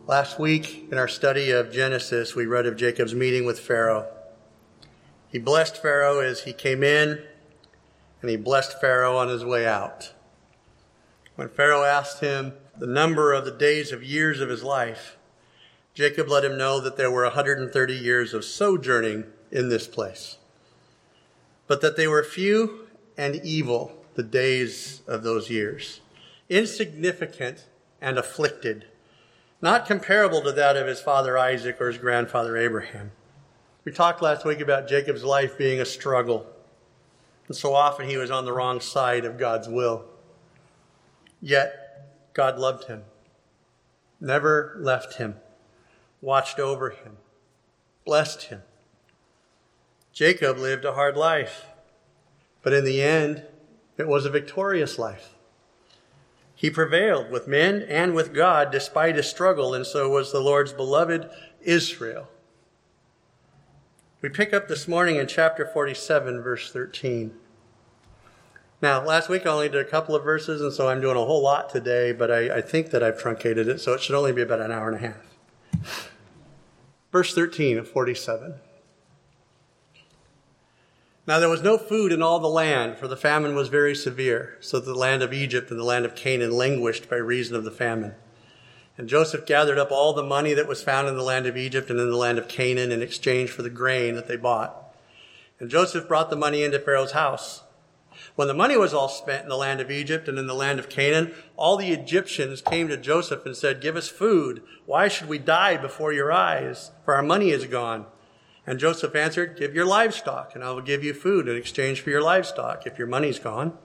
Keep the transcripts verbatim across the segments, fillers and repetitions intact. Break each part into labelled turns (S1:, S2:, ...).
S1: Last week in our study of Genesis, we read of Jacob's meeting with Pharaoh. He blessed Pharaoh as he came in, and he blessed Pharaoh on his way out. When Pharaoh asked him the number of the days of years of his life, Jacob let him know that there were one hundred thirty years of sojourning in this place, but that they were few and evil, the days of those years, insignificant and afflicted, not comparable to that of his father Isaac or his grandfather Abraham. We talked last week about Jacob's life being a struggle, and so often he was on the wrong side of God's will. Yet God loved him, never left him, watched over him, blessed him. Jacob lived a hard life, but in the end, it was a victorious life. He prevailed with men and with God despite his struggle, and so was the Lord's beloved Israel. We pick up this morning in chapter forty-seven, verse thirteen. Now, last week I only did a couple of verses, and so I'm doing a whole lot today, but I, I think that I've truncated it, so it should only be about an hour and a half. Verse thirteen of forty-seven. Now there was no food in all the land, for the famine was very severe, so that the land of Egypt and the land of Canaan languished by reason of the famine. And Joseph gathered up all the money that was found in the land of Egypt and in the land of Canaan in exchange for the grain that they bought. And Joseph brought the money into Pharaoh's house. When the money was all spent in the land of Egypt and in the land of Canaan, all the Egyptians came to Joseph and said, "Give us food. Why should we die before your eyes? For our money is gone." And Joseph answered, "Give your livestock, and I will give you food in exchange for your livestock, if your money's gone."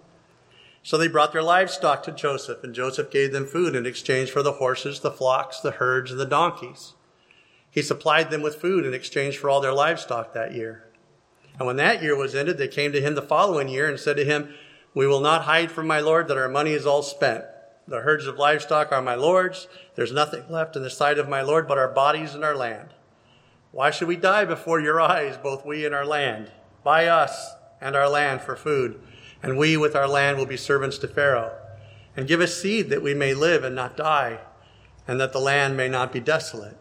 S1: So they brought their livestock to Joseph, and Joseph gave them food in exchange for the horses, the flocks, the herds, and the donkeys. He supplied them with food in exchange for all their livestock that year. And when that year was ended, they came to him the following year and said to him, "We will not hide from my lord that our money is all spent. The herds of livestock are my lord's. There's nothing left in the sight of my lord but our bodies and our land. Why should we die before your eyes, both we and our land? Buy us and our land for food, and we with our land will be servants to Pharaoh. And give us seed that we may live and not die, and that the land may not be desolate."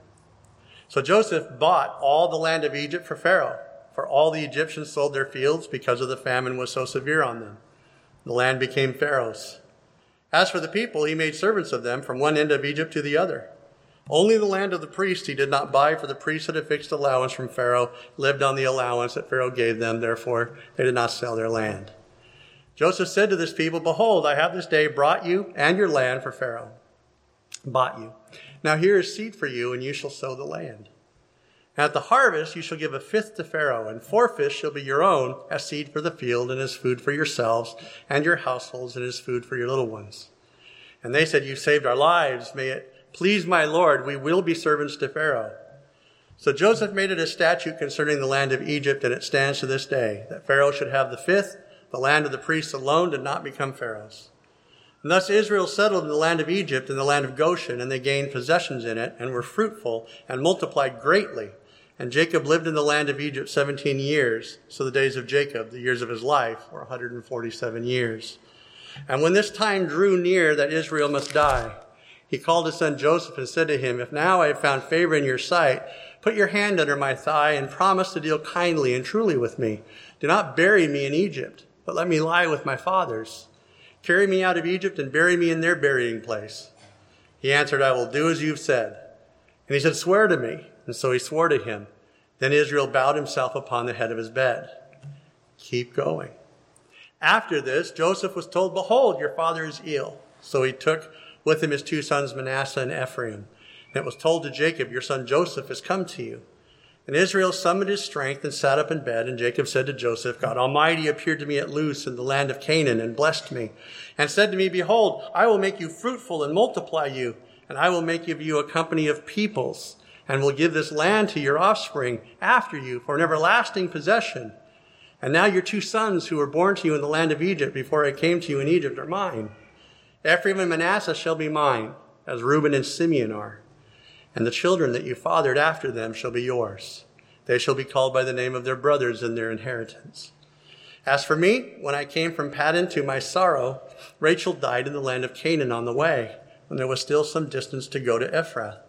S1: So Joseph bought all the land of Egypt for Pharaoh, for all the Egyptians sold their fields because of the famine was so severe on them. The land became Pharaoh's. As for the people, he made servants of them from one end of Egypt to the other. Only the land of the priests he did not buy, for the priests had a fixed allowance from Pharaoh, lived on the allowance that Pharaoh gave them. Therefore, they did not sell their land. Joseph said to this people, "Behold, I have this day brought you and your land for Pharaoh, bought you. Now here is seed for you, and you shall sow the land. And at the harvest you shall give a fifth to Pharaoh, and four fifths shall be your own as seed for the field, and as food for yourselves and your households, and as food for your little ones." And they said, "You saved our lives. May it please my lord, we will be servants to Pharaoh." So Joseph made it a statute concerning the land of Egypt, and it stands to this day, that Pharaoh should have the fifth. The land of the priests alone did not become Pharaoh's. And thus Israel settled in the land of Egypt and the land of Goshen, and they gained possessions in it, and were fruitful, and multiplied greatly. And Jacob lived in the land of Egypt seventeen years. So the days of Jacob, the years of his life, were one hundred forty-seven years. And when this time drew near that Israel must die, he called his son Joseph and said to him, "If now I have found favor in your sight, put your hand under my thigh and promise to deal kindly and truly with me. Do not bury me in Egypt, but let me lie with my fathers. Carry me out of Egypt and bury me in their burying place." He answered, "I will do as you've said." And he said, "Swear to me." And so he swore to him. Then Israel bowed himself upon the head of his bed. Keep going. After this, Joseph was told, "Behold, your father is ill." So he took with him his two sons Manasseh and Ephraim. And it was told to Jacob, "Your son Joseph has come to you." And Israel summoned his strength and sat up in bed. And Jacob said to Joseph, "God Almighty appeared to me at Luz in the land of Canaan and blessed me, and said to me, 'Behold, I will make you fruitful and multiply you, and I will make of you a company of peoples, and will give this land to your offspring after you for an everlasting possession. And now your two sons who were born to you in the land of Egypt before I came to you in Egypt are mine. Ephraim and Manasseh shall be mine, as Reuben and Simeon are. And the children that you fathered after them shall be yours. They shall be called by the name of their brothers in their inheritance. As for me, when I came from Paddan to my sorrow, Rachel died in the land of Canaan on the way, when there was still some distance to go to Ephrath.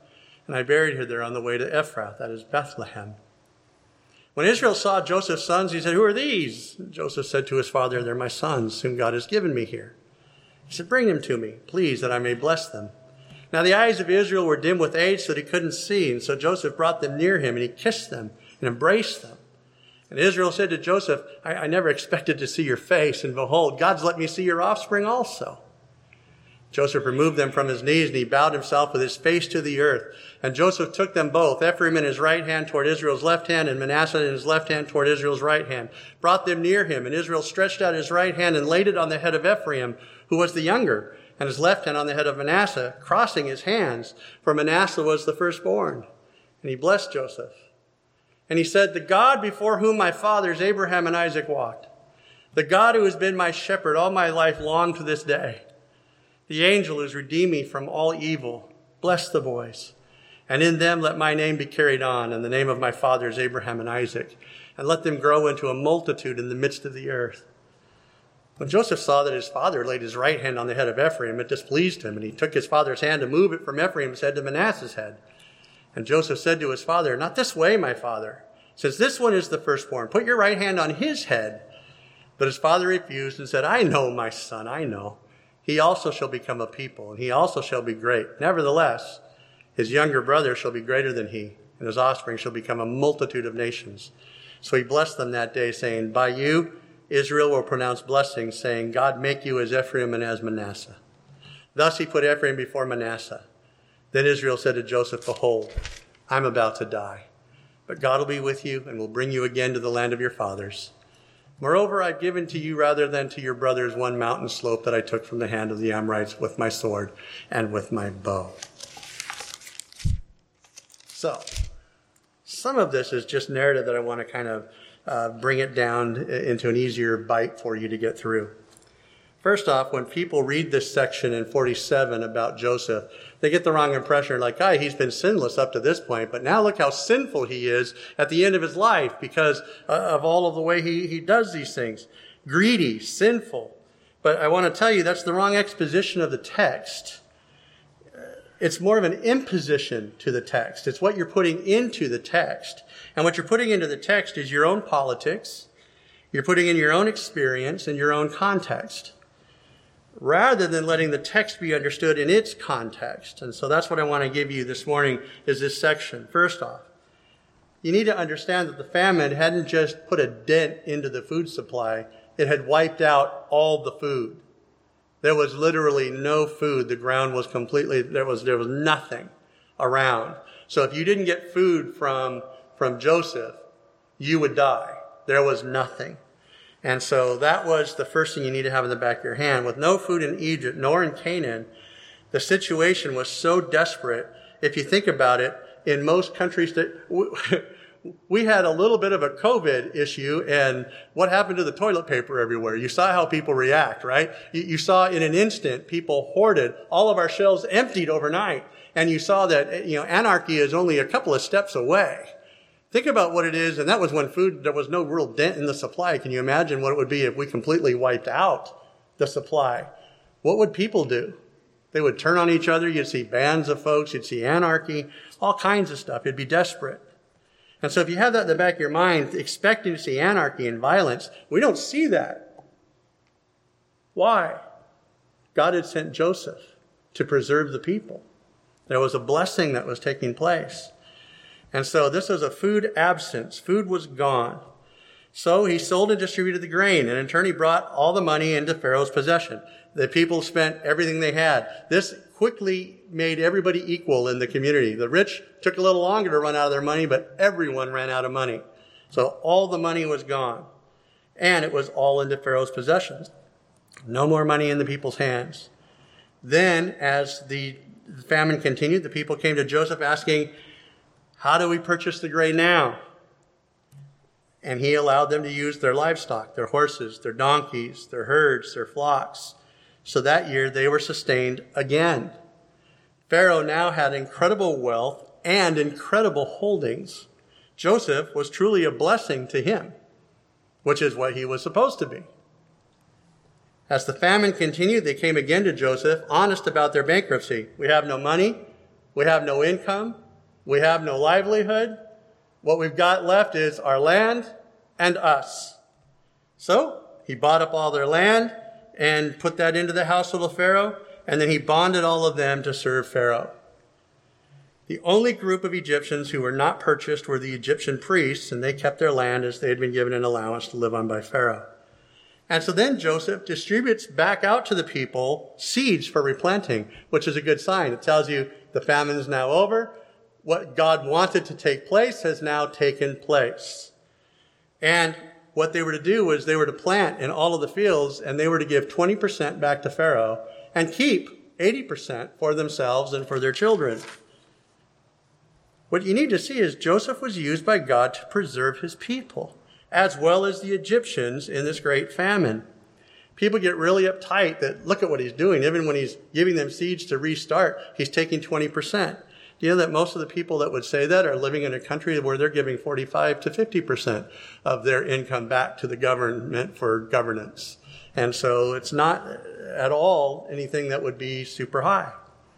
S1: and I buried her there on the way to Ephrath, that is Bethlehem. When Israel saw Joseph's sons, he said, who are these? And Joseph said to his father, they're my sons, whom God has given me here. He said, bring them to me, please, that I may bless them. Now the eyes of Israel were dim with age, so that he couldn't see. And so Joseph brought them near him, and he kissed them and embraced them. And Israel said to Joseph, I, I never expected to see your face, and behold, God's let me see your offspring also. Joseph removed them from his knees, and he bowed himself with his face to the earth. And Joseph took them both, Ephraim in his right hand toward Israel's left hand, and Manasseh in his left hand toward Israel's right hand, brought them near him. And Israel stretched out his right hand and laid it on the head of Ephraim, who was the younger, and his left hand on the head of Manasseh, crossing his hands, for Manasseh was the firstborn. And he blessed Joseph. And he said, the God before whom my fathers Abraham and Isaac walked, the God who has been my shepherd all my life long to this day, the angel who has redeemed me from all evil, bless the boys. And in them let my name be carried on, and the name of my fathers Abraham and Isaac, and let them grow into a multitude in the midst of the earth. When Joseph saw that his father laid his right hand on the head of Ephraim, it displeased him, and he took his father's hand to move it from Ephraim's head to Manasseh's head. And Joseph said to his father, not this way, my father. Since this one is the firstborn, put your right hand on his head. But his father refused and said, I know, my son, I know. He also shall become a people, and he also shall be great. Nevertheless, his younger brother shall be greater than he, and his offspring shall become a multitude of nations. So he blessed them that day, saying, by you Israel will pronounce blessings, saying, God make you as Ephraim and as Manasseh. Thus he put Ephraim before Manasseh. Then Israel said to Joseph, behold, I'm about to die, but God will be with you and will bring you again to the land of your fathers. Moreover, I've given to you rather than to your brothers one mountain slope that I took from the hand of the Amorites with my sword and with my bow. So, some of this is just narrative that I want to kind of uh, bring it down into an easier bite for you to get through. First off, when people read this section in forty-seven about Joseph, they get the wrong impression, like, ah, he's been sinless up to this point, but now look how sinful he is at the end of his life because of all of the way he, he does these things. Greedy, sinful. But I want to tell you, that's the wrong exposition of the text. It's more of an imposition to the text. It's what you're putting into the text. And what you're putting into the text is your own politics. You're putting in your own experience and your own context, rather than letting the text be understood in its context. And so that's what I want to give you this morning is this section. First off, you need to understand that the famine hadn't just put a dent into the food supply. It had wiped out all the food. There was literally no food. The ground was completely, there was, there was nothing around. So if you didn't get food from, from Joseph, you would die. There was nothing. And so that was the first thing you need to have in the back of your hand. With no food in Egypt, nor in Canaan, the situation was so desperate. If you think about it, in most countries that we had a little bit of a COVID issue, and what happened to the toilet paper everywhere? You saw how people react, right? You, you saw in an instant people hoarded. All of our shelves emptied overnight. And you saw that, you know, anarchy is only a couple of steps away. Think about what it is, and that was when food, there was no real dent in the supply. Can you imagine what it would be if we completely wiped out the supply? What would people do? They would turn on each other. You'd see bands of folks. You'd see anarchy, all kinds of stuff. It'd be desperate. And so if you have that in the back of your mind, expecting to see anarchy and violence, we don't see that. Why? God had sent Joseph to preserve the people. There was a blessing that was taking place. And so this was a food absence. Food was gone. So he sold and distributed the grain, and in turn he brought all the money into Pharaoh's possession. The people spent everything they had. This quickly made everybody equal in the community. The rich took a little longer to run out of their money, but everyone ran out of money. So all the money was gone, and it was all into Pharaoh's possessions. No more money in the people's hands. Then, as the famine continued, the people came to Joseph asking, how do we purchase the grain now? And he allowed them to use their livestock, their horses, their donkeys, their herds, their flocks. So that year they were sustained again. Pharaoh now had incredible wealth and incredible holdings. Joseph was truly a blessing to him, which is what he was supposed to be. As the famine continued, they came again to Joseph, honest about their bankruptcy. We have no money. We have no income. We have no livelihood. What we've got left is our land and us. So he bought up all their land and put that into the household of Pharaoh, and then he bonded all of them to serve Pharaoh. The only group of Egyptians who were not purchased were the Egyptian priests, and they kept their land as they had been given an allowance to live on by Pharaoh. And so then Joseph distributes back out to the people seeds for replanting, which is a good sign. It tells you the famine is now over. What God wanted to take place has now taken place. And what they were to do was they were to plant in all of the fields, and they were to give twenty percent back to Pharaoh and keep eighty percent for themselves and for their children. What you need to see is Joseph was used by God to preserve his people, as well as the Egyptians in this great famine. People get really uptight that look at what he's doing. Even when he's giving them seeds to restart, he's taking twenty percent. Do you know that most of the people that would say that are living in a country where they're giving forty-five to fifty percent of their income back to the government for governance? And so it's not at all anything that would be super high.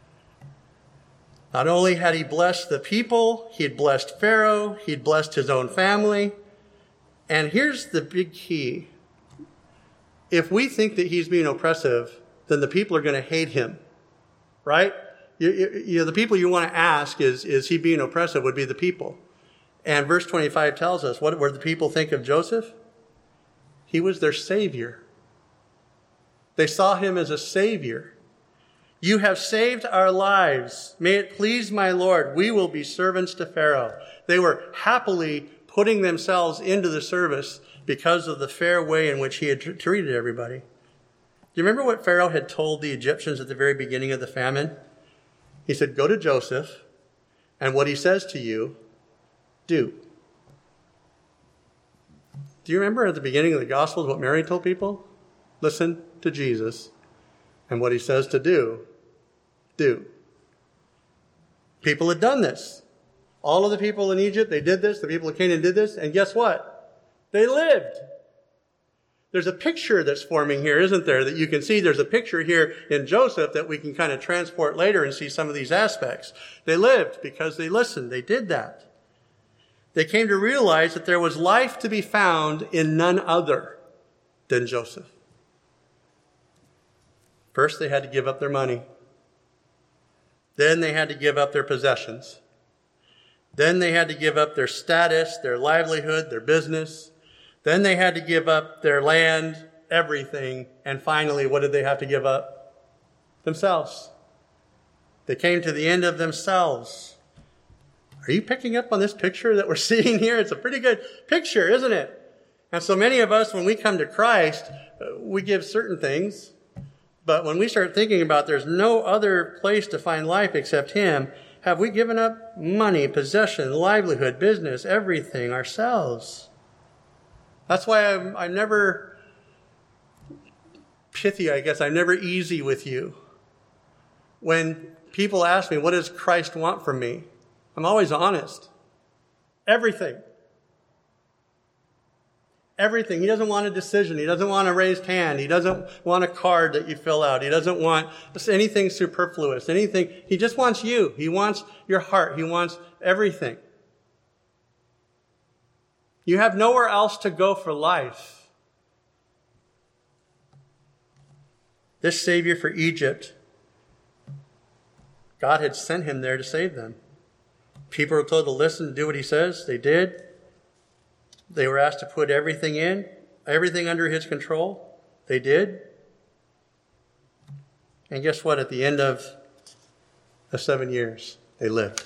S1: Not only had he blessed the people, he had blessed Pharaoh, he'd blessed his own family. And here's the big key. If we think that he's being oppressive, then the people are going to hate him, right? You, you, you know, the people you want to ask is, is he being oppressive would be the people. And verse twenty-five tells us, what did the people think of Joseph? He was their savior. They saw him as a savior. You have saved our lives. May it please my Lord, we will be servants to Pharaoh. They were happily putting themselves into the service because of the fair way in which he had tr- treated everybody. Do you remember what Pharaoh had told the Egyptians at the very beginning of the famine? He said, go to Joseph, and what he says to you, do. Do you remember at the beginning of the Gospels what Mary told people? Listen to Jesus, and what he says to do, do. People had done this. All of the people in Egypt, they did this. The people of Canaan did this. And guess what? They lived. There's a picture that's forming here, isn't there, that you can see. There's a picture here in Joseph that we can kind of transport later and see some of these aspects. They lived because they listened. They did that. They came to realize that there was life to be found in none other than Joseph. First, they had to give up their money. Then they had to give up their possessions. Then they had to give up their status, their livelihood, their business. Then they had to give up their land, everything. And finally, what did they have to give up? Themselves. They came to the end of themselves. Are you picking up on this picture that we're seeing here? It's a pretty good picture, isn't it? And so many of us, when we come to Christ, we give certain things. But when we start thinking about there's no other place to find life except him, have we given up money, possession, livelihood, business, everything, ourselves? That's why I'm, I'm never pithy, I guess. I'm never easy with you. When people ask me, what does Christ want from me? I'm always honest. Everything. Everything. He doesn't want a decision. He doesn't want a raised hand. He doesn't want a card that you fill out. He doesn't want anything superfluous, anything. He just wants you. He wants your heart. He wants everything. You have nowhere else to go for life. This Savior for Egypt, God had sent him there to save them. People were told to listen and do what he says. They did. They were asked to put everything in, everything under his control. They did. And guess what? At the end of the seven years, they lived.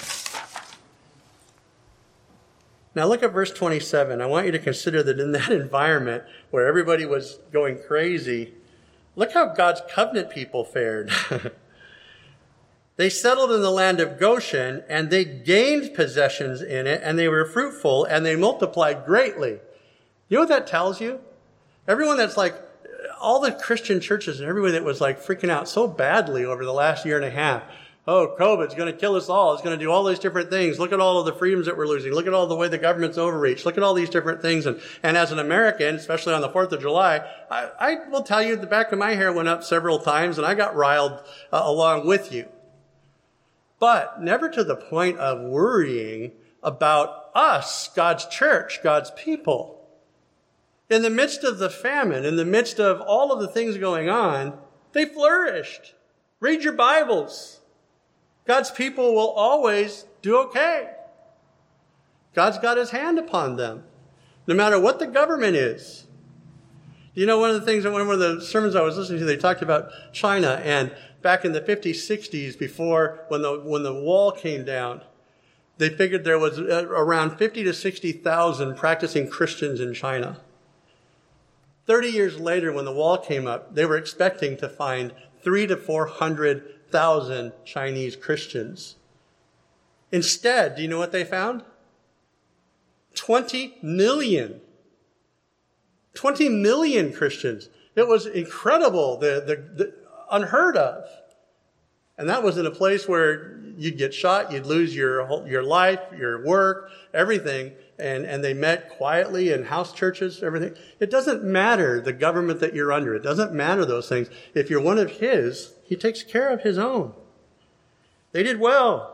S1: Now look at verse twenty-seven. I want you to consider that in that environment where everybody was going crazy, look how God's covenant people fared. They settled in the land of Goshen, and they gained possessions in it, and they were fruitful, and they multiplied greatly. You know what that tells you? Everyone that's like, all the Christian churches and everybody that was like freaking out so badly over the last year and a half. Oh, COVID's going to kill us all. It's going to do all these different things. Look at all of the freedoms that we're losing. Look at all the way the government's overreached. Look at all these different things. And, and as an American, especially on the fourth of July, I, I will tell you the back of my hair went up several times, and I got riled uh, along with you. but never to the point of worrying about us, God's church, God's people. In the midst of the famine, in the midst of all of the things going on, they flourished. Read your Bibles. God's people will always do okay. God's got his hand upon them, no matter what the government is. You know, one of the things, in one of the sermons I was listening to, they talked about China, and back in the fifties, sixties, before, when the, when the wall came down, they figured there was around fifty to sixty thousand practicing Christians in China. thirty years later, when the wall came up, they were expecting to find three to four hundred thousand Chinese Christians. Instead, do you know what they found? twenty million. twenty million Christians. It was incredible, the, the, the unheard of. And that was in a place where you'd get shot, you'd lose your whole, your life, your work, everything. And, and they met quietly in house churches, everything. It doesn't matter the government that you're under. It doesn't matter those things. If you're one of his, he takes care of his own. They did well.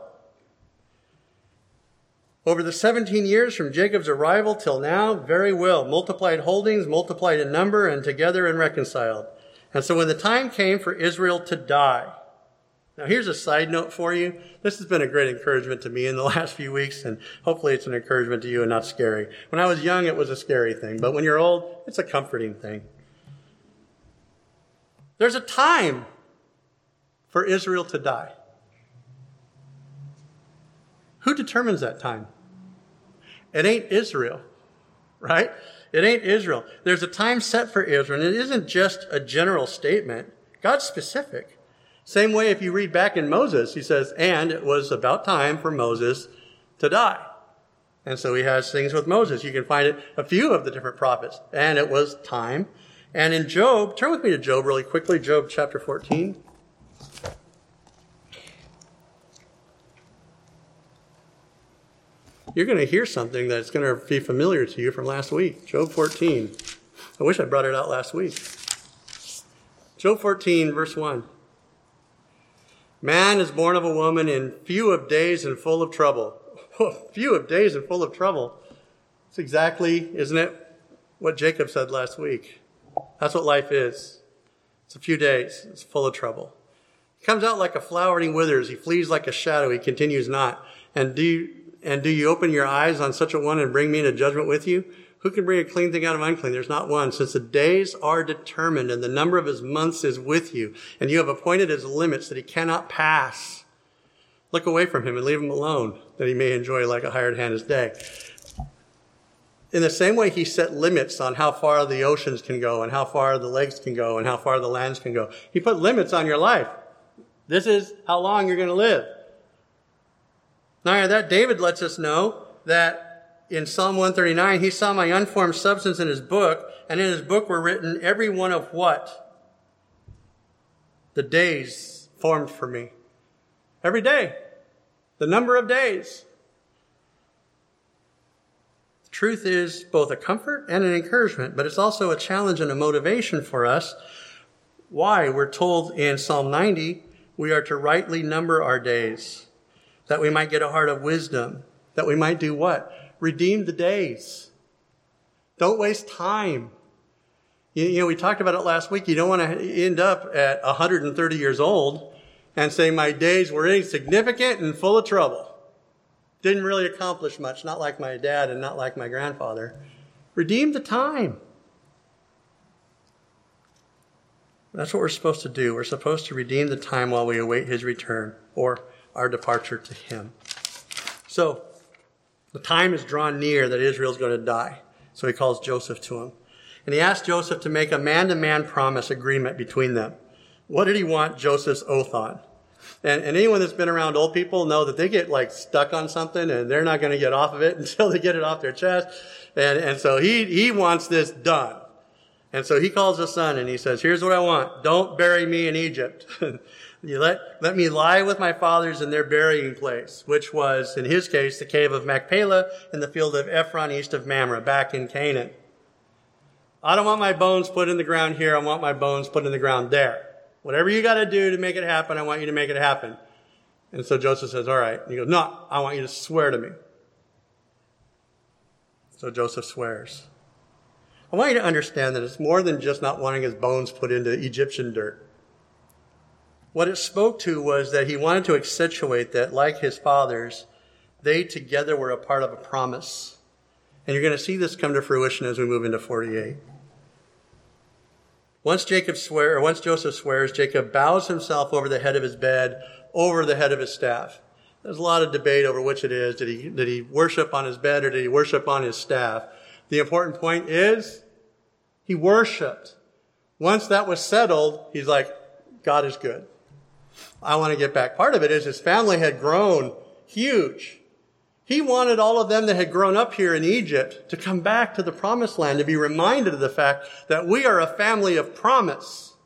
S1: Over the seventeen years from Jacob's arrival till now, very well. Multiplied holdings, multiplied in number, and together and reconciled. And so when the time came for Israel to die. Now here's a side note for you. This has been a great encouragement to me in the last few weeks, and hopefully it's an encouragement to you and not scary. When I was young, it was a scary thing. But when you're old, it's a comforting thing. There's a time for Israel to die. Who determines that time? It ain't Israel, right? It ain't Israel. There's a time set for Israel, and it isn't just a general statement. God's specific. Same way if you read back in Moses, he says, and it was about time for Moses to die. And so he has things with Moses. You can find it a few of the different prophets. And it was time. And in Job, turn with me to Job really quickly, Job chapter fourteen. You're going to hear something that's going to be familiar to you from last week. Job fourteen. I wish I brought it out last week. Job fourteen, verse one. Man is born of a woman in few of days and full of trouble. Few of days and full of trouble. It's exactly, isn't it, what Jacob said last week. That's what life is. It's a few days. It's full of trouble. He comes out like a flower and he withers. He flees like a shadow. He continues not. And do you, and do you open your eyes on such a one and bring me into judgment with you? Who can bring a clean thing out of unclean? There's not one. Since the days are determined and the number of his months is with you, and you have appointed his limits that he cannot pass. Look away from him and leave him alone, that he may enjoy like a hired hand his day. In the same way he set limits on how far the oceans can go and how far the lakes can go and how far the lands can go. He put limits on your life. This is how long you're going to live. Now, that David lets us know that in Psalm one thirty-nine, he saw my unformed substance in his book, and in his book were written every one of what? The days formed for me. Every day. The number of days. The truth is both a comfort and an encouragement, but it's also a challenge and a motivation for us. Why? We're told in Psalm ninety, we are to rightly number our days, that we might get a heart of wisdom, that we might do what? Redeem the days. Don't waste time. You, you know, we talked about it last week. You don't want to end up at one hundred thirty years old and say my days were insignificant and full of trouble. Didn't really accomplish much, not like my dad and not like my grandfather. Redeem the time. That's what we're supposed to do. We're supposed to redeem the time while we await his return or our departure to him. So, the time is drawn near that Israel's going to die. So he calls Joseph to him. And he asked Joseph to make a man-to-man promise agreement between them. What did he want Joseph's oath on? And, and anyone that's been around old people know that they get like stuck on something and they're not going to get off of it until they get it off their chest. And, and so he, he wants this done. And so he calls his son and he says, here's what I want. Don't bury me in Egypt. You let, let me lie with my fathers in their burying place, which was, in his case, the cave of Machpelah in the field of Ephron east of Mamre, back in Canaan. I don't want my bones put in the ground here. I want my bones put in the ground there. Whatever you got to do to make it happen, I want you to make it happen. And so Joseph says, all right. And he goes, no, I want you to swear to me. So Joseph swears. I want you to understand that it's more than just not wanting his bones put into Egyptian dirt. What it spoke to was that he wanted to accentuate that, like his fathers, they together were a part of a promise. And you're going to see this come to fruition as we move into forty-eight. Once Jacob swear, or once Joseph swears, Jacob bows himself over the head of his bed, over the head of his staff. There's a lot of debate over which it is. Did he, did he worship on his bed or did he worship on his staff? The important point is he worshiped. Once that was settled, he's like, God is good. I want to get back. Part of it is his family had grown huge. He wanted all of them that had grown up here in Egypt to come back to the promised land, to be reminded of the fact that we are a family of promise.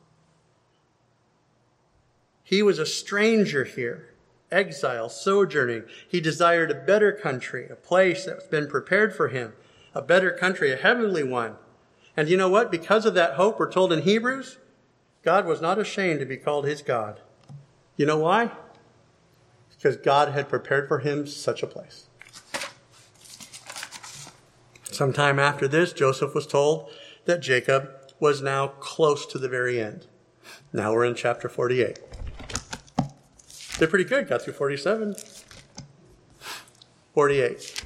S1: He was a stranger here, exile, sojourning. He desired a better country, a place that's been prepared for him, a better country, a heavenly one. And you know what? Because of that hope, we're told in Hebrews, God was not ashamed to be called his God. You know why? Because God had prepared for him such a place. Sometime after this, Joseph was told that Jacob was now close to the very end. Now we're in chapter forty-eight. They're pretty good. Got through forty-seven. forty-eight.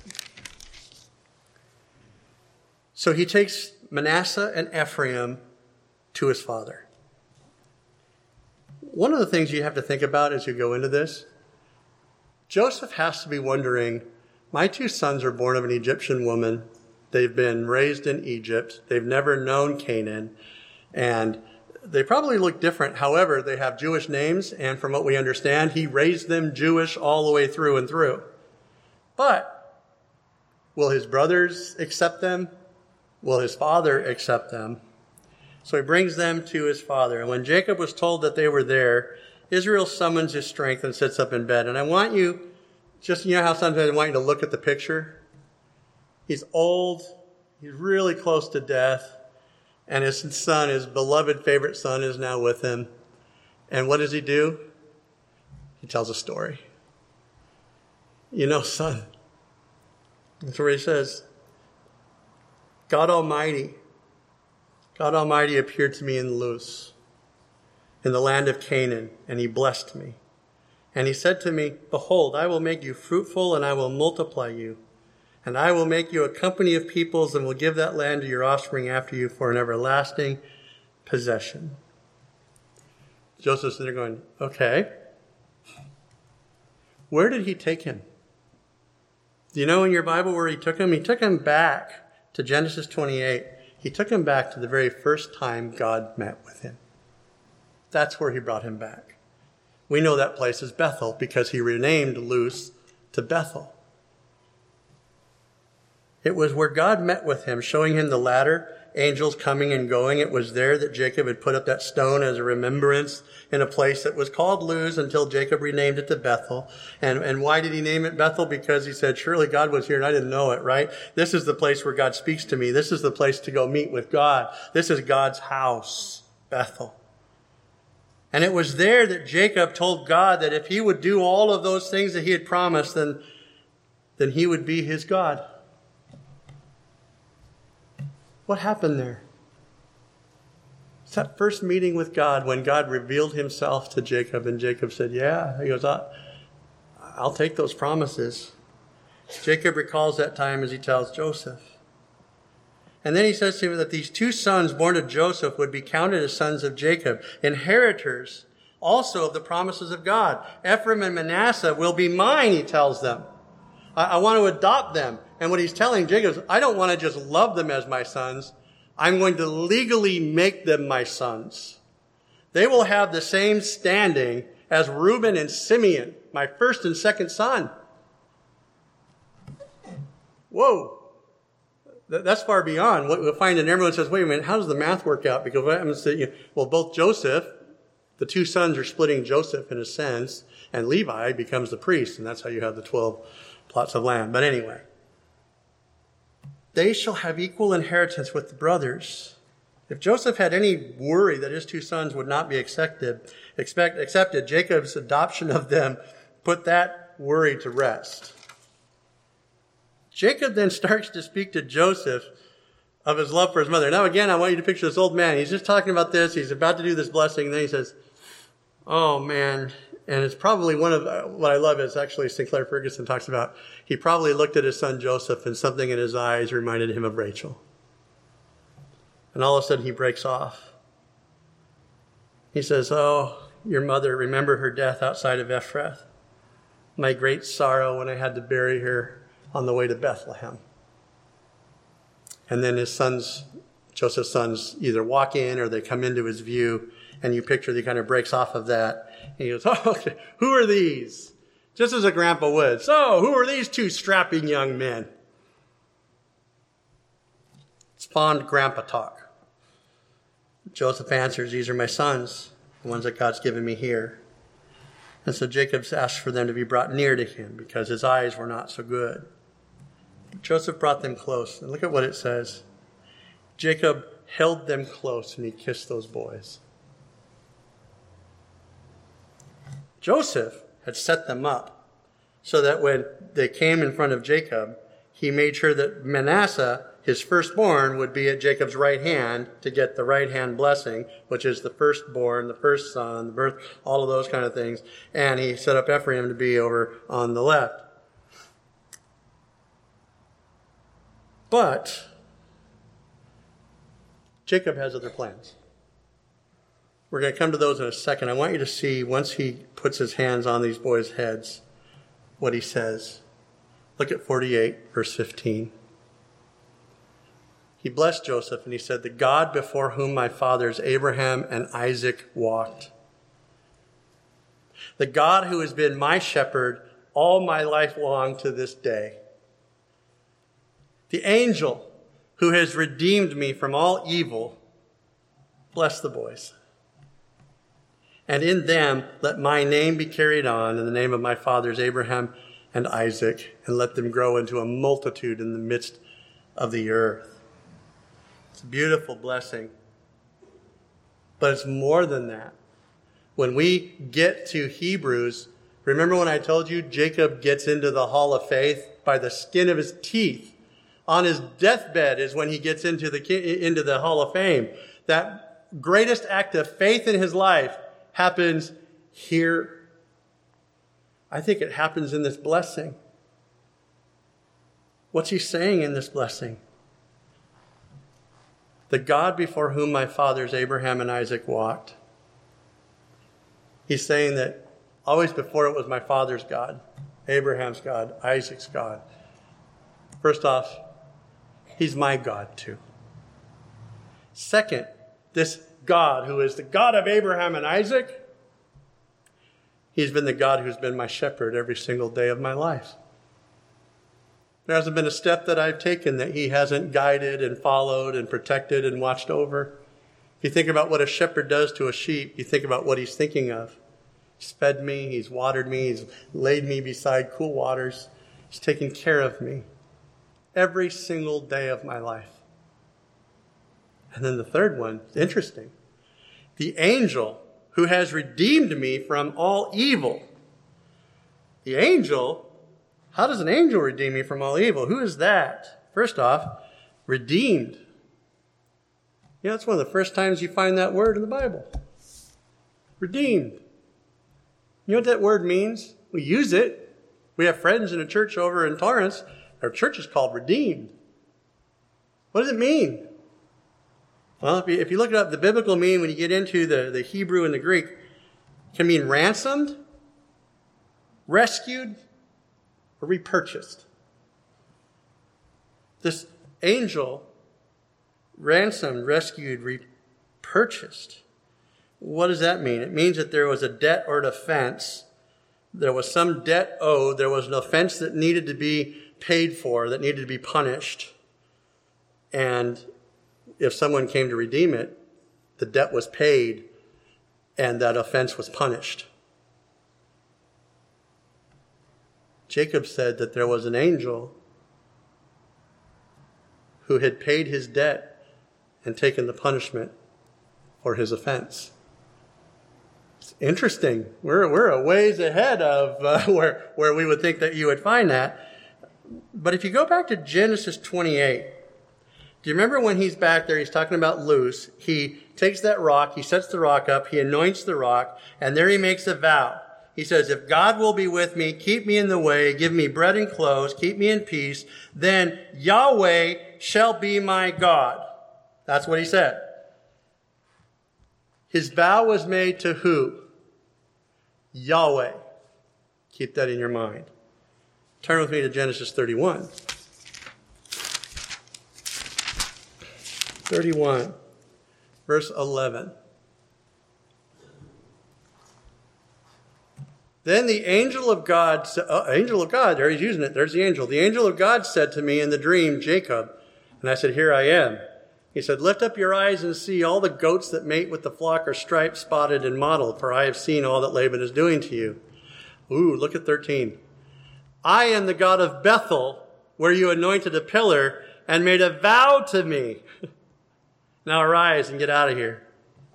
S1: So he takes Manasseh and Ephraim to his father. One of the things you have to think about as you go into this, Joseph has to be wondering, my two sons are born of an Egyptian woman. They've been raised in Egypt. They've never known Canaan. And they probably look different. However, they have Jewish names. And from what we understand, he raised them Jewish all the way through and through. But will his brothers accept them? Will his father accept them? So he brings them to his father. And when Jacob was told that they were there, Israel summons his strength and sits up in bed. And I want you, just, you know how sometimes I want you to look at the picture? He's old. He's really close to death. And his son, his beloved favorite son, is now with him. And what does he do? He tells a story. You know, son, that's where he says, God Almighty, God Almighty appeared to me in Luz, in the land of Canaan, and he blessed me. And he said to me, behold, I will make you fruitful and I will multiply you. And I will make you a company of peoples and will give that land to your offspring after you for an everlasting possession. Joseph's there going, okay. Where did he take him? Do you know in your Bible where he took him? He took him back to Genesis twenty-eight. He took him back to the very first time God met with him. That's where he brought him back. We know that place as Bethel because he renamed Luz to Bethel. It was where God met with him, showing him the ladder, angels coming and going. It was there that Jacob had put up that stone as a remembrance in a place that was called Luz until Jacob renamed it to Bethel. And, and why did he name it Bethel? Because he said, surely God was here and I didn't know it, right? This is the place where God speaks to me. This is the place to go meet with God. This is God's house, Bethel. And it was there that Jacob told God that if he would do all of those things that he had promised, then, then he would be his God. What happened there? It's that first meeting with God when God revealed himself to Jacob and Jacob said, yeah. He goes, I'll take those promises. Jacob recalls that time as he tells Joseph. And then he says to him that these two sons born of Joseph would be counted as sons of Jacob, inheritors also of the promises of God. Ephraim and Manasseh will be mine, he tells them. I, I want to adopt them. And what he's telling Jacob is, I don't want to just love them as my sons. I'm going to legally make them my sons. They will have the same standing as Reuben and Simeon, my first and second son. Whoa. That's far beyond what we'll find. And everyone says, wait a minute, how does the math work out? Because what happens to, you know, well, both Joseph, the two sons are splitting Joseph in a sense, and Levi becomes the priest. And that's how you have the twelve plots of land. But anyway. They shall have equal inheritance with the brothers. If Joseph had any worry that his two sons would not be accepted, expect, accepted, Jacob's adoption of them put that worry to rest. Jacob then starts to speak to Joseph of his love for his mother. Now again, I want you to picture this old man. He's just talking about this. He's about to do this blessing. And then he says, oh man. And it's probably one of, uh, what I love is actually Sinclair Ferguson talks about, he probably looked at his son Joseph and something in his eyes reminded him of Rachel. And all of a sudden he breaks off. He says, oh, your mother, remember her death outside of Ephrath. My great sorrow when I had to bury her on the way to Bethlehem. And then his sons, Joseph's sons, either walk in or they come into his view, and you picture that he kind of breaks off of that. And he goes, oh, okay, who are these? Just as a grandpa would. So, who are these two strapping young men? It's fond grandpa talk. Joseph answers, these are my sons, the ones that God's given me here. And so Jacob asked for them to be brought near to him because his eyes were not so good. Joseph brought them close. And look at what it says. Jacob held them close and he kissed those boys. Joseph had set them up so that when they came in front of Jacob, he made sure that Manasseh, his firstborn, would be at Jacob's right hand to get the right hand blessing, which is the firstborn, the first son, the birth, all of those kind of things. And he set up Ephraim to be over on the left. But Jacob has other plans. We're going to come to those in a second. I want you to see, once he puts his hands on these boys' heads, what he says. Look at forty-eight, verse fifteen. He blessed Joseph and he said, the God before whom my fathers Abraham and Isaac walked, the God who has been my shepherd all my life long to this day, the angel who has redeemed me from all evil, bless the boys. And in them let my name be carried on in the name of my fathers Abraham and Isaac, and let them grow into a multitude in the midst of the earth. It's a beautiful blessing. But it's more than that. When we get to Hebrews, remember when I told you Jacob gets into the hall of faith by the skin of his teeth? On his deathbed is when he gets into the, into the hall of fame. That greatest act of faith in his life happens here. I think it happens in this blessing. What's he saying in this blessing? The God before whom my fathers Abraham and Isaac walked. He's saying that always before it was my father's God, Abraham's God, Isaac's God. First off, he's my God too. Second, this God who is the God of Abraham and Isaac, he's been the God who's been my shepherd every single day of my life. There hasn't been a step that I've taken that he hasn't guided and followed and protected and watched over. If you think about what a shepherd does to a sheep, you think about what he's thinking of. He's fed me, he's watered me, he's laid me beside cool waters. He's taken care of me every single day of my life. And then the third one, interesting. The angel who has redeemed me from all evil. The angel, how does an angel redeem me from all evil? Who is that? First off, redeemed. You know, it's one of the first times you find that word in the Bible. Redeemed. You know what that word means? We use it. We have friends in a church over in Torrance. Our church is called Redeemed. What does it mean? Well, if you, if you look it up, the biblical meaning, when you get into the, the Hebrew and the Greek, can mean ransomed, rescued, or repurchased. This angel, ransomed, rescued, repurchased. What does that mean? It means that there was a debt or an offense. There was some debt owed. There was an offense that needed to be paid for, that needed to be punished. And if someone came to redeem it, the debt was paid and that offense was punished. Jacob said that there was an angel who had paid his debt and taken the punishment for his offense. It's interesting. We're, we're a ways ahead of uh, where, where we would think that you would find that. But if you go back to Genesis twenty-eight, do you remember when he's back there, he's talking about Luz, he takes that rock, he sets the rock up, he anoints the rock, and there he makes a vow. He says, if God will be with me, keep me in the way, give me bread and clothes, keep me in peace, then Yahweh shall be my God. That's what he said. His vow was made to who? Yahweh. Keep that in your mind. Turn with me to Genesis thirty-one. thirty-one, verse eleven. Then the angel of God, uh, angel of God, there he's using it, there's the angel. The angel of God said to me in the dream, Jacob. And I said, here I am. He said, lift up your eyes and see all the goats that mate with the flock are striped, spotted, and mottled, for I have seen all that Laban is doing to you. Ooh, look at thirteen. I am the God of Bethel, where you anointed a pillar and made a vow to me. Now arise and get out of here.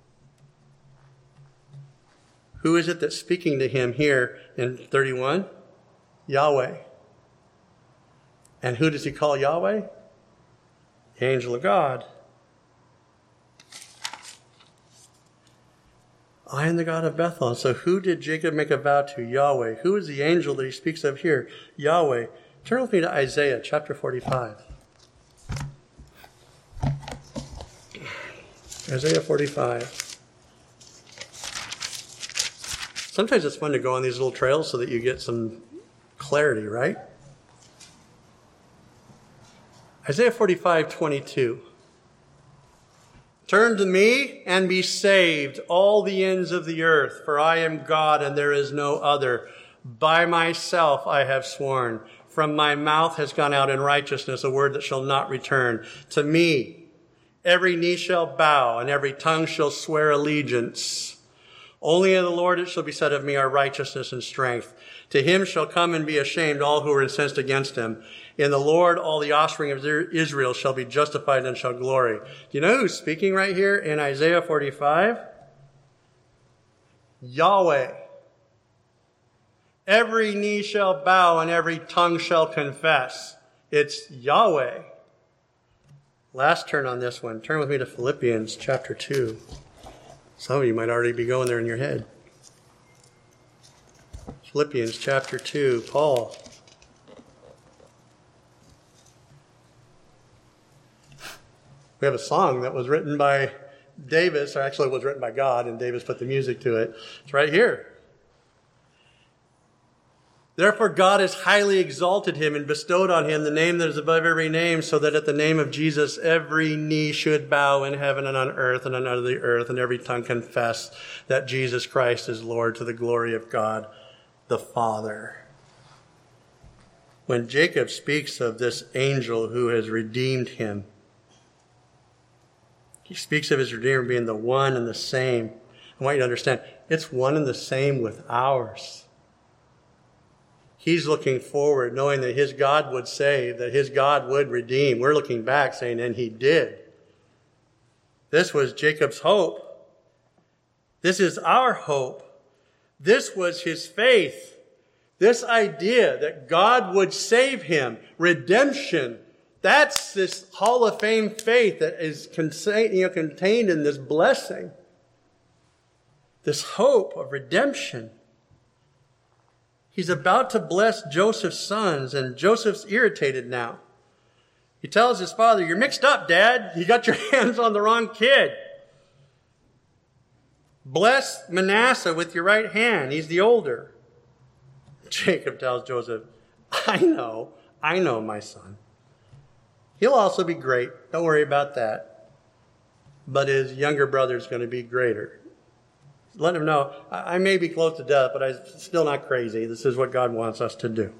S1: Who is it that's speaking to him here in thirty-one? Yahweh. And who does he call Yahweh? The angel of God. I am the God of Bethel. So who did Jacob make a vow to? Yahweh. Who is the angel that he speaks of here? Yahweh. Turn with me to Isaiah chapter forty-five. Isaiah forty-five. Sometimes it's fun to go on these little trails so that you get some clarity, right? Isaiah forty-five, twenty-two. Turn to me and be saved, all the ends of the earth, for I am God and there is no other. By myself I have sworn. From my mouth has gone out in righteousness a word that shall not return. To me every knee shall bow and every tongue shall swear allegiance. Only in the Lord it shall be said of me are righteousness and strength. To him shall come and be ashamed all who are incensed against him. In the Lord all the offspring of Israel shall be justified and shall glory. Do you know who's speaking right here in Isaiah forty-five? Yahweh. Every knee shall bow and every tongue shall confess. It's Yahweh. Last turn on this one. Turn with me to Philippians chapter two. Some of you might already be going there in your head. Philippians chapter two, Paul. We have a song that was written by Davis, or actually it was written by God, and Davis put the music to it. It's right here. Therefore God has highly exalted him and bestowed on him the name that is above every name, so that at the name of Jesus every knee should bow in heaven and on earth and under the earth, and every tongue confess that Jesus Christ is Lord, to the glory of God the Father. When Jacob speaks of this angel who has redeemed him, he speaks of his Redeemer being the one and the same. I want you to understand, it's one and the same with ours. He's looking forward, knowing that his God would save, that his God would redeem. We're looking back, saying, and he did. This was Jacob's hope. This is our hope. This was his faith. This idea that God would save him, redemption, that's this Hall of Fame faith that is contained, you know, contained in this blessing. This hope of redemption. He's about to bless Joseph's sons, and Joseph's irritated now. He tells his father, you're mixed up, Dad. You got your hands on the wrong kid. Bless Manasseh with your right hand. He's the older. Jacob tells Joseph, I know, I know, my son. He'll also be great. Don't worry about that. But his younger brother is going to be greater. Let him know, I may be close to death, but I'm still not crazy. This is what God wants us to do.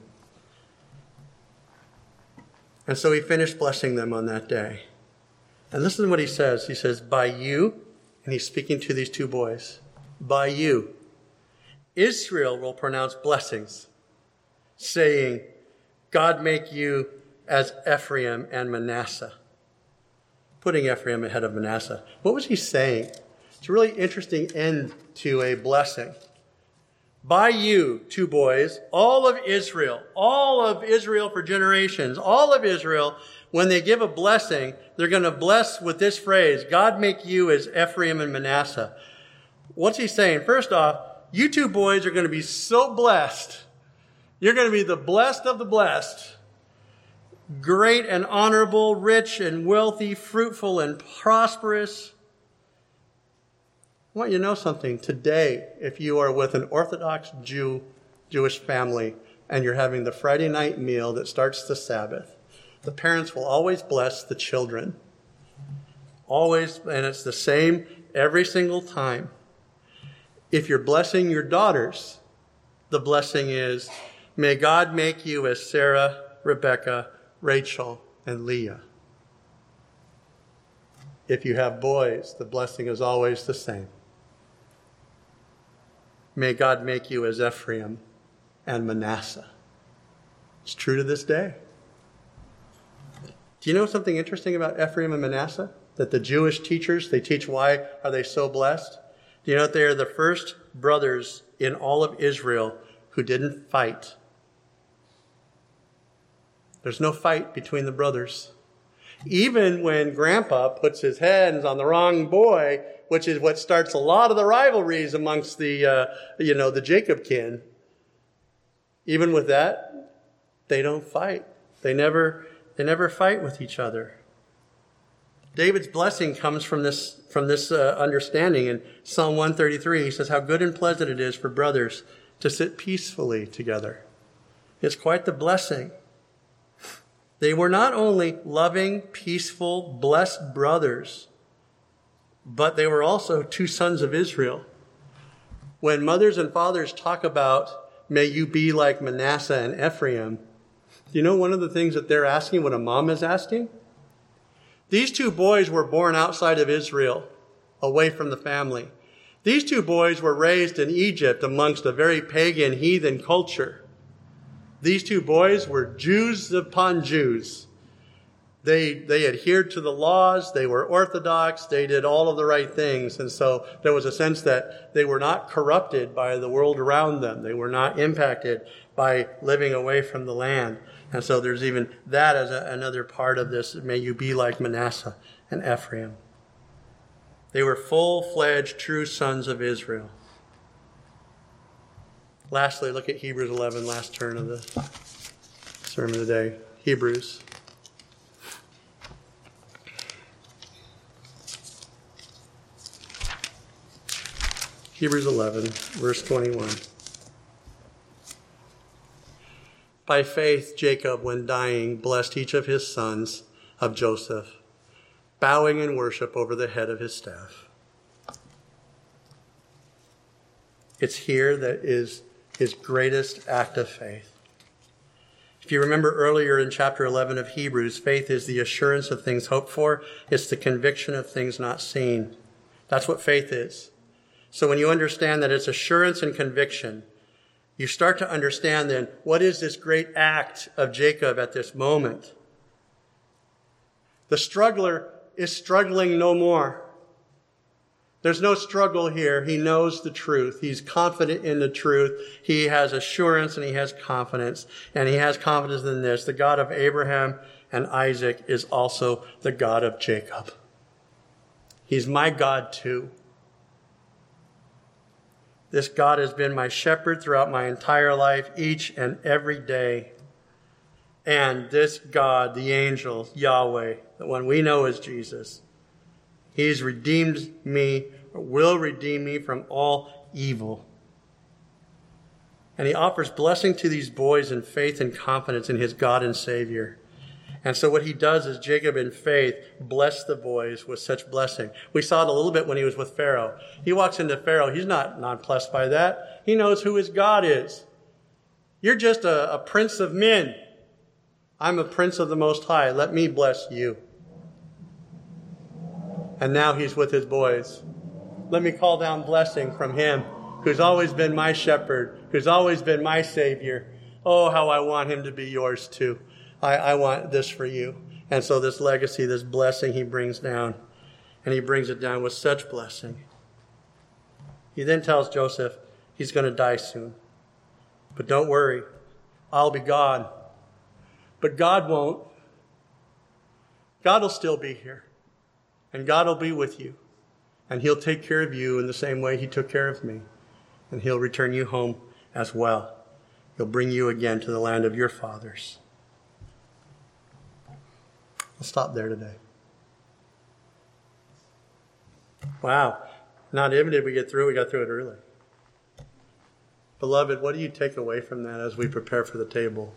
S1: And so he finished blessing them on that day. And listen to what he says. He says, by you, and he's speaking to these two boys, by you, Israel will pronounce blessings, saying, God make you as Ephraim and Manasseh. Putting Ephraim ahead of Manasseh. What was he saying? It's a really interesting end to a blessing. By you, two boys, all of Israel, all of Israel for generations, all of Israel, when they give a blessing, they're going to bless with this phrase, God make you as Ephraim and Manasseh. What's he saying? First off, you two boys are going to be so blessed. You're going to be the blessed of the blessed. Great and honorable, rich and wealthy, fruitful and prosperous. I want you to know something. Today, if you are with an Orthodox Jew, Jewish family, and you're having the Friday night meal that starts the Sabbath, the parents will always bless the children. Always, and it's the same every single time. If you're blessing your daughters, the blessing is, may God make you as Sarah, Rebecca, Rachel, and Leah. If you have boys, the blessing is always the same. May God make you as Ephraim and Manasseh. It's true to this day. Do you know something interesting about Ephraim and Manasseh? That the Jewish teachers, they teach why are they so blessed? Do you know that they are the first brothers in all of Israel who didn't fight? There's no fight between the brothers. Even when Grandpa puts his hands on the wrong boy, which is what starts a lot of the rivalries amongst the, uh, you know, the Jacob kin. Even with that, they don't fight. They never, they never fight with each other. David's blessing comes from this, from this uh, understanding. In Psalm one thirty-three, he says, how good and pleasant it is for brothers to sit peacefully together. It's quite the blessing. They were not only loving, peaceful, blessed brothers, but they were also two sons of Israel. When mothers and fathers talk about, may you be like Manasseh and Ephraim, do you know one of the things that they're asking, what a mom is asking? These two boys were born outside of Israel, away from the family. These two boys were raised in Egypt amongst a very pagan, heathen culture. These two boys were Jews upon Jews. They, they adhered to the laws. They were Orthodox. They did all of the right things. And so there was a sense that they were not corrupted by the world around them. They were not impacted by living away from the land. And so there's even that as a, another part of this. May you be like Manasseh and Ephraim. They were full-fledged, true sons of Israel. Lastly, look at Hebrews eleven, last turn of the sermon today. Hebrews. Hebrews eleven, verse twenty-one. By faith, Jacob, when dying, blessed each of his sons of Joseph, bowing in worship over the head of his staff. It's here that is his greatest act of faith. If you remember earlier in chapter eleven of Hebrews, faith is the assurance of things hoped for. It's the conviction of things not seen. That's what faith is. So when you understand that it's assurance and conviction, you start to understand then, what is this great act of Jacob at this moment? The struggler is struggling no more. There's no struggle here. He knows the truth. He's confident in the truth. He has assurance and he has confidence. And he has confidence in this. The God of Abraham and Isaac is also the God of Jacob. He's my God too. This God has been my shepherd throughout my entire life, each and every day. And this God, the angel, Yahweh, the one we know as Jesus, he's redeemed me, or will redeem me from all evil. And he offers blessing to these boys in faith and confidence in his God and Savior. And so what he does is Jacob in faith blessed the boys with such blessing. We saw it a little bit when he was with Pharaoh. He walks into Pharaoh. He's not nonplussed by that. He knows who his God is. You're just a, a prince of men. I'm a prince of the Most High. Let me bless you. And now he's with his boys. Let me call down blessing from him who's always been my shepherd, who's always been my Savior. Oh, how I want him to be yours too. I, I want this for you. And so this legacy, this blessing he brings down, and he brings it down with such blessing. He then tells Joseph he's going to die soon. But don't worry, I'll be God. But God won't. God will still be here. And God will be with you. And he'll take care of you in the same way he took care of me. And he'll return you home as well. He'll bring you again to the land of your fathers. I'll stop there today. Wow. Not even did we get through, we got through it early. Beloved, what do you take away from that as we prepare for the table?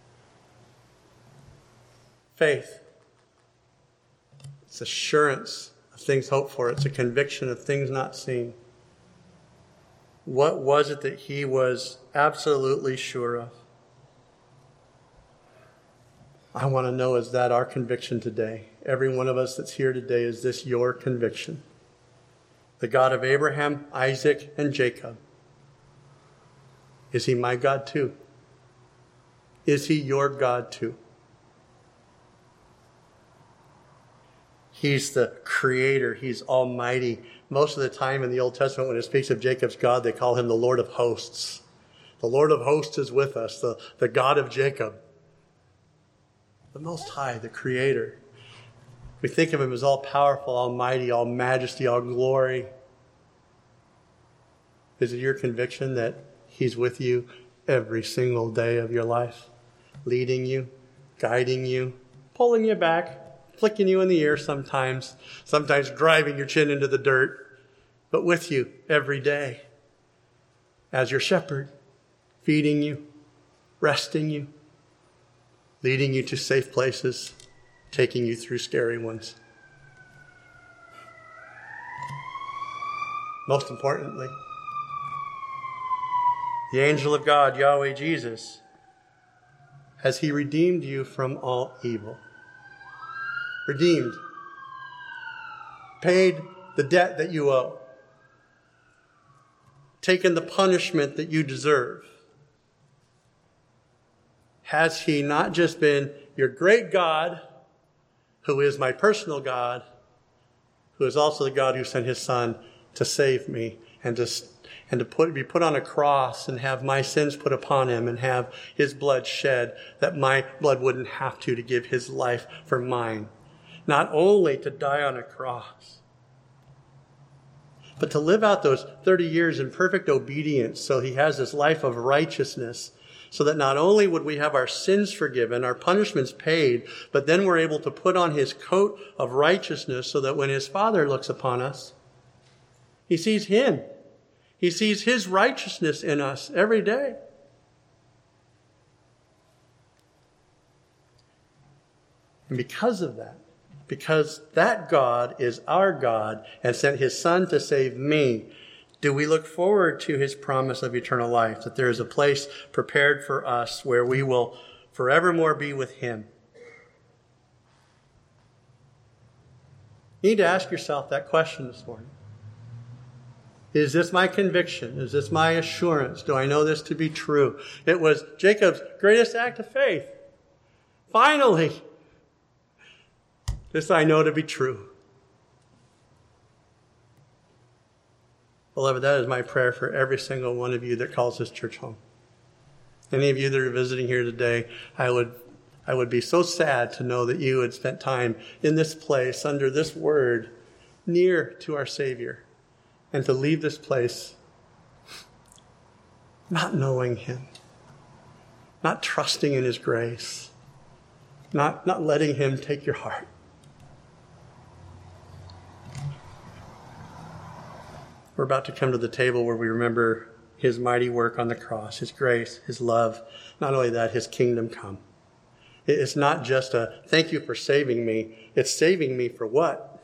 S1: Faith. It's assurance of things hoped for. It's a conviction of things not seen. What was it that he was absolutely sure of? I want to know, is that our conviction today? Every one of us that's here today, is this your conviction? The God of Abraham, Isaac, and Jacob. Is he my God too? Is he your God too? He's the creator. He's almighty. Most of the time in the Old Testament, when it speaks of Jacob's God, they call him the Lord of hosts. The Lord of hosts is with us, the, the God of Jacob. The Most High, the creator. We think of him as all powerful, almighty, all majesty, all glory. Is it your conviction that he's with you every single day of your life? Leading you, guiding you, pulling you back, flicking you in the ear sometimes, sometimes driving your chin into the dirt, but with you every day as your shepherd, feeding you, resting you, leading you to safe places, taking you through scary ones. Most importantly, the angel of God, Yahweh Jesus, has he redeemed you from all evil. Redeemed. Paid the debt that you owe. Taken the punishment that you deserve. Has he not just been your great God, who is my personal God, who is also the God who sent his Son to save me and to, and to put, be put on a cross and have my sins put upon him and have his blood shed, that my blood wouldn't have to, to give his life for mine. Not only to die on a cross, but to live out those thirty years in perfect obedience, so he has this life of righteousness, so that not only would we have our sins forgiven, our punishments paid, but then we're able to put on his coat of righteousness, so that when his Father looks upon us, he sees him. He sees his righteousness in us every day. And because of that, because that God is our God and sent his Son to save me, do we look forward to his promise of eternal life, that there is a place prepared for us where we will forevermore be with him? You need to ask yourself that question this morning. Is this my conviction? Is this my assurance? Do I know this to be true? It was Jacob's greatest act of faith. Finally, this I know to be true. Beloved, that is my prayer for every single one of you that calls this church home. Any of you that are visiting here today, I would, I would be so sad to know that you had spent time in this place under this word, near to our Savior, and to leave this place not knowing him, not trusting in his grace, not, not letting him take your heart. We're about to come to the table where we remember his mighty work on the cross, his grace, his love. Not only that, his kingdom come. It's not just a thank you for saving me. It's saving me for what?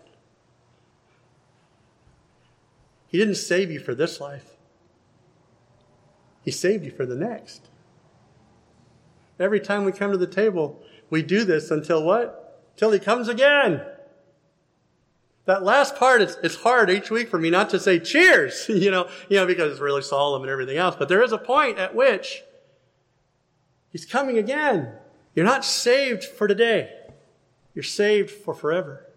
S1: He didn't save you for this life. He saved you for the next. Every time we come to the table, we do this until what? Till he comes again. That last part, it's, it's hard each week for me not to say cheers, you know, you know, because it's really solemn and everything else. But there is a point at which he's coming again. You're not saved for today. You're saved for forever.